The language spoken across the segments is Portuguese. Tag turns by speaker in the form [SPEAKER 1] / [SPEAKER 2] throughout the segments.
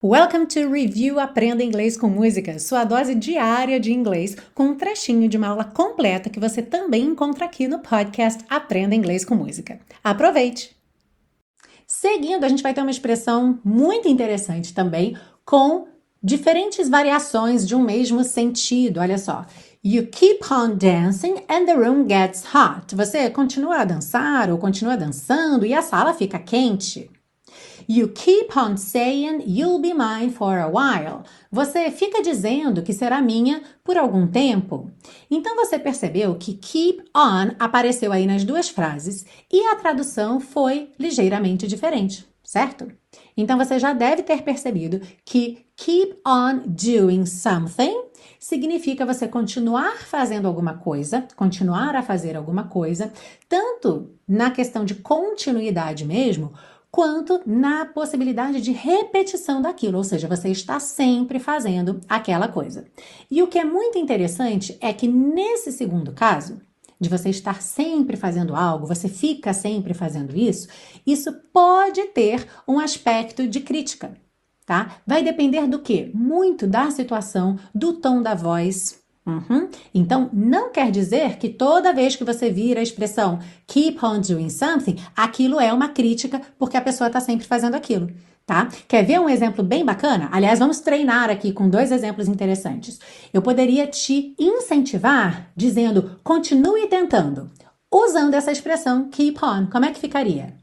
[SPEAKER 1] Welcome to Review Aprenda Inglês com Música, sua dose diária de inglês, com um trechinho de uma aula completa que você também encontra aqui no podcast Aprenda Inglês com Música. Aproveite! Seguindo, a gente vai ter uma expressão muito interessante também, com diferentes variações de um mesmo sentido. Olha só. You keep on dancing and the room gets hot. Você continua a dançar ou continua dançando e a sala fica quente. You keep on saying you'll be mine for a while. Você fica dizendo que será minha por algum tempo. Então você percebeu que keep on apareceu aí nas duas frases e a tradução foi ligeiramente diferente, certo? Então você já deve ter percebido que keep on doing something significa você continuar fazendo alguma coisa, continuar a fazer alguma coisa, tanto na questão de continuidade mesmo, quanto na possibilidade de repetição daquilo, ou seja, você está sempre fazendo aquela coisa. E o que é muito interessante é que nesse segundo caso, de você estar sempre fazendo algo, você fica sempre fazendo isso pode ter um aspecto de crítica, tá? Vai depender do quê? Muito da situação, do tom da voz. Então, não quer dizer que toda vez que você vira a expressão keep on doing something, aquilo é uma crítica porque a pessoa está sempre fazendo aquilo, tá? Quer ver um exemplo bem bacana? Aliás, vamos treinar aqui com dois exemplos interessantes. Eu poderia te incentivar dizendo continue tentando, usando essa expressão keep on. Como é que ficaria?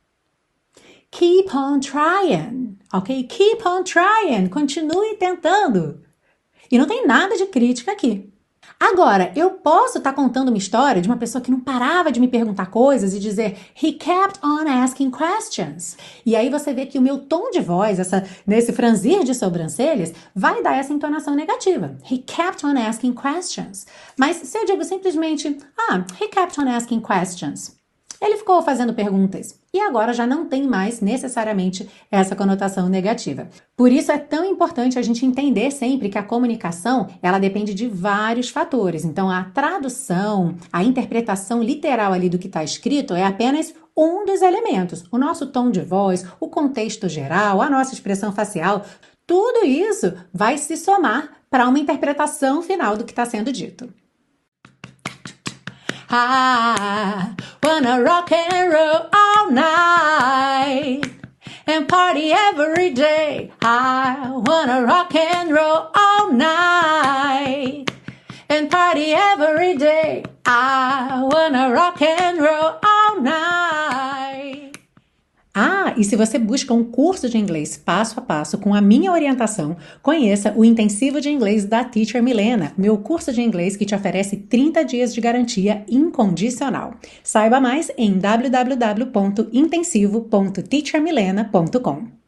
[SPEAKER 1] Keep on trying, ok? Keep on trying, continue tentando. E não tem nada de crítica aqui. Agora, eu posso estar contando uma história de uma pessoa que não parava de me perguntar coisas e dizer he kept on asking questions. E aí você vê que o meu tom de voz, nesse franzir de sobrancelhas, vai dar essa entonação negativa. He kept on asking questions. Mas se eu digo simplesmente, he kept on asking questions. Ele ficou fazendo perguntas e agora já não tem mais necessariamente essa conotação negativa. Por isso é tão importante a gente entender sempre que a comunicação, ela depende de vários fatores. Então a tradução, a interpretação literal ali do que está escrito é apenas um dos elementos. O nosso tom de voz, o contexto geral, a nossa expressão facial, tudo isso vai se somar para uma interpretação final do que está sendo dito. I wanna rock and roll all night and party every day. I wanna rock and roll all night and party every day. I wanna rock and roll all night. E se você busca um curso de inglês passo a passo com a minha orientação, conheça o Intensivo de Inglês da Teacher Milena, meu curso de inglês que te oferece 30 dias de garantia incondicional. Saiba mais em www.intensivo.teachermilena.com.